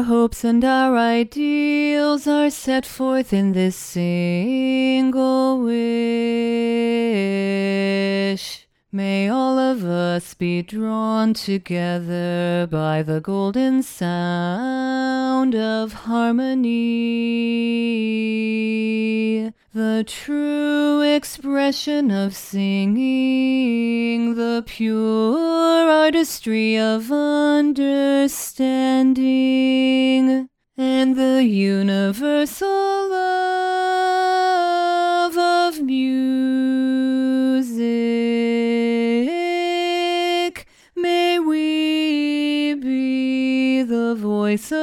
our hopes and our ideals are set forth in this single wish. May all of us be drawn together by the golden sound of harmony, the true expression of singing, the pure artistry of understanding, and the universal love of music. May we be the voice